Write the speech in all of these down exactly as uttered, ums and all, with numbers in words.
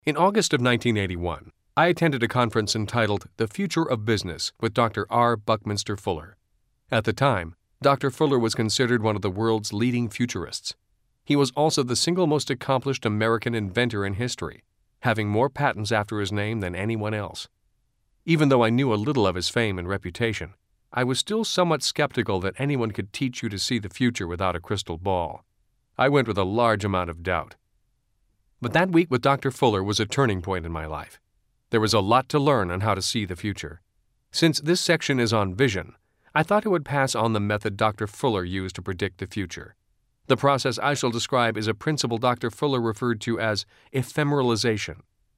In August of nineteen eighty-one, I attended a conference entitled The Future of Business with Doctor R. Buckminster Fuller. At the time, Doctor Fuller was considered one of the world's leading futurists. He was also the single most accomplished American inventor in history, having more patents after his name than anyone else. Even though I knew a little of his fame and reputation, I was still somewhat skeptical that anyone could teach you to see the future without a crystal ball. I went with a large amount of doubt. But that week with Doctor Fuller was a turning point in my life. There was a lot to learn on how to see the future. Since this section is on vision, I thought I would pass on the method Doctor Fuller used to predict the future. The process I shall describe is a principle Doctor Fuller referred to as ephemeralization.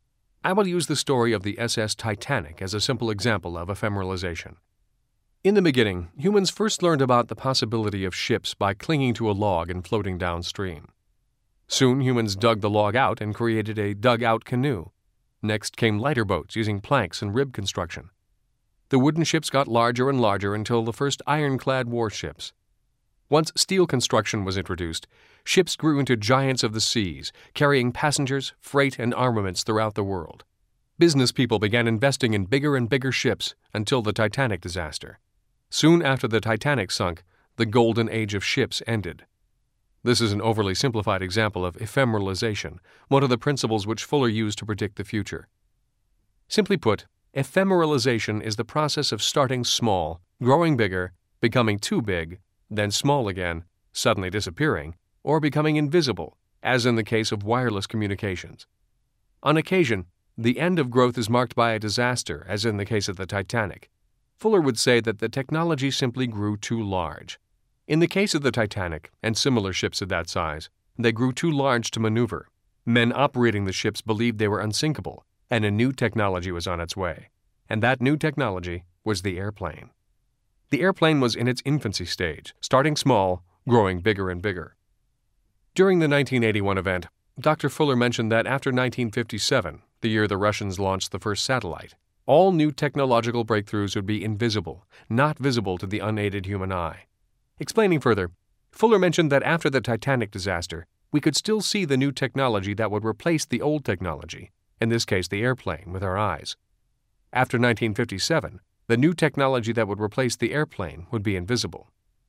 I will use the story of the S S Titanic as a simple example of ephemeralization. In the beginning, humans first learned about the possibility of ships by clinging to a log and floating downstream. Soon, humans dug the log out and created a dug-out canoe. Next came lighter boats using planks and rib construction. The wooden ships got larger and larger until the first ironclad warships. Once steel construction was introduced, ships grew into giants of the seas, carrying passengers, freight, and armaments throughout the world. Business people began investing in bigger and bigger ships until the Titanic disaster. Soon after the Titanic sunk, the golden age of ships ended. This is an overly simplified example of ephemeralization, one of the principles which Fuller used to predict the future. Simply put, ephemeralization is the process of starting small, growing bigger, becoming too big, then small again, suddenly disappearing, or becoming invisible, as in the case of wireless communications. On occasion, the end of growth is marked by a disaster, as in the case of the Titanic. Fuller would say that the technology simply grew too large. In the case of the Titanic and similar ships of that size, they grew too large to maneuver. Men operating the ships believed they were unsinkable, and a new technology was on its way. And that new technology was the airplane. The airplane was in its infancy stage, starting small, growing bigger and bigger. During the nineteen eighty-one event, Doctor Fuller mentioned that after nineteen fifty-seven, the year the Russians launched the first satellite, all new technological breakthroughs would be invisible, not visible to the unaided human eye. Explaining further, Fuller mentioned that after the Titanic disaster, we could still see the new technology that would replace the old technology, in this case the airplane, with our eyes. After nineteen fifty-seven, the new technology that would replace the airplane would be invisible.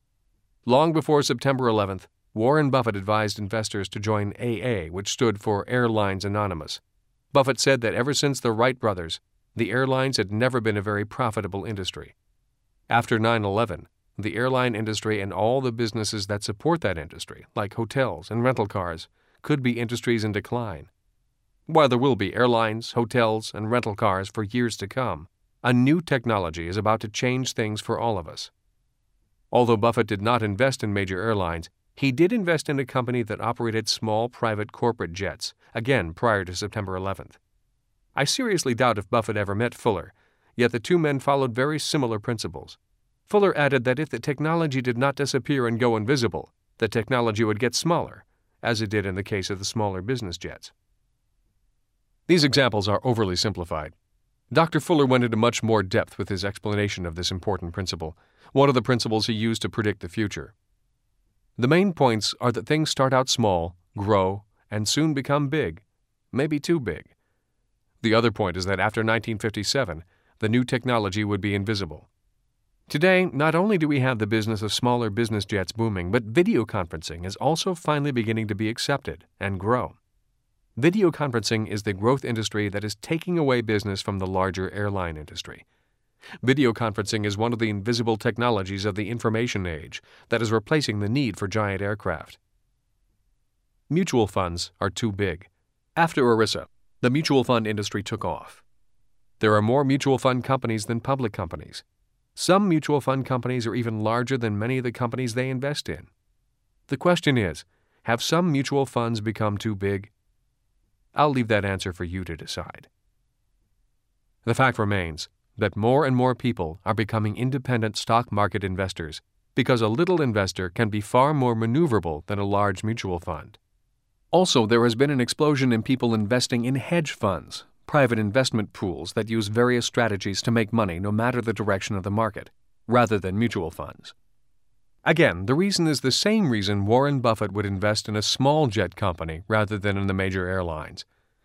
Long before September eleventh, Warren Buffett advised investors to join A A, which stood for Airlines Anonymous. Buffett said that ever since the Wright brothers, the airlines had never been a very profitable industry. After nine eleven, the airline industry and all the businesses that support that industry, like hotels and rental cars, could be industries in decline. While there will be airlines, hotels, and rental cars for years to come, a new technology is about to change things for all of us. Although Buffett did not invest in major airlines, he did invest in a company that operated small private corporate jets, again prior to September eleventh. I seriously doubt if Buffett ever met Fuller, yet the two men followed very similar principles. Fuller added that if the technology did not disappear and go invisible, the technology would get smaller, as it did in the case of the smaller business jets. These examples are overly simplified. Doctor Fuller went into much more depth with his explanation of this important principle, one of the principles he used to predict the future. The main points are that things start out small, grow, and soon become big, maybe too big. The other point is that after nineteen fifty-seven, the new technology would be invisible. Today, not only do we have the business of smaller business jets booming, but video conferencing is also finally beginning to be accepted and grow. Video conferencing is the growth industry that is taking away business from the larger airline industry. Video conferencing is one of the invisible technologies of the information age that is replacing the need for giant aircraft. Mutual funds are too big. After ERISA, the mutual fund industry took off. There are more mutual fund companies than public companies. Some mutual fund companies are even larger than many of the companies they invest in. The question is, have some mutual funds become too big? I'll leave that answer for you to decide. The fact remains that more and more people are becoming independent stock market investors because a little investor can be far more maneuverable than a large mutual fund. Also, there has been an explosion in people investing in hedge funds, private investment pools that use various strategies to make money no matter the direction of the market, rather than mutual funds. Again, the reason is the same reason Warren Buffett would invest in a small jet company rather than in the major airlines.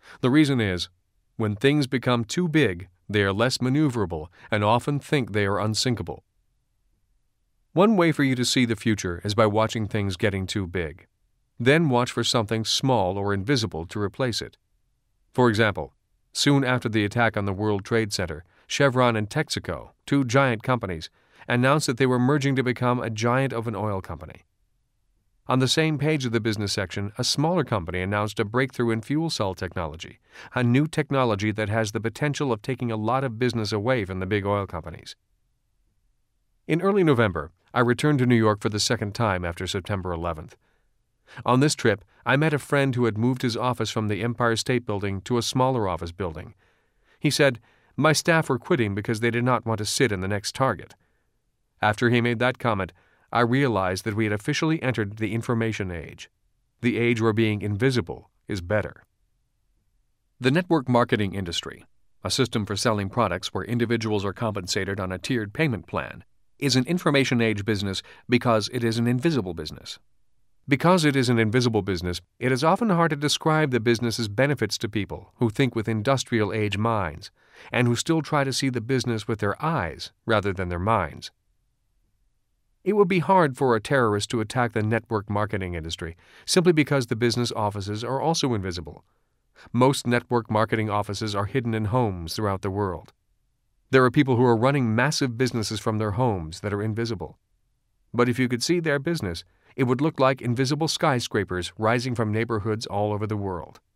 The reason is, when things become too big, they are less maneuverable and often think they are unsinkable. One way for you to see the future is by watching things getting too big. Then watch for something small or invisible to replace it. For example, soon after the attack on the World Trade Center, Chevron and Texaco, two giant companies, announced that they were merging to become a giant of an oil company. On the same page of the business section, a smaller company announced a breakthrough in fuel cell technology, a new technology that has the potential of taking a lot of business away from the big oil companies. In early November, I returned to New York for the second time after September eleventh. On this trip, I met a friend who had moved his office from the Empire State Building to a smaller office building. He said, "My staff were quitting because they did not want to sit in the next Target." After he made that comment, I realized that we had officially entered the information age, the age where being invisible is better. The network marketing industry, a system for selling products where individuals are compensated on a tiered payment plan, is an information age business because it is an invisible business. Because it is an invisible business, it is often hard to describe the business's benefits to people who think with industrial age minds and who still try to see the business with their eyes rather than their minds. It would be hard for a terrorist to attack the network marketing industry simply because the business offices are also invisible. Most network marketing offices are hidden in homes throughout the world. There are people who are running massive businesses from their homes that are invisible. But if you could see their business, it would look like invisible skyscrapers rising from neighborhoods all over the world.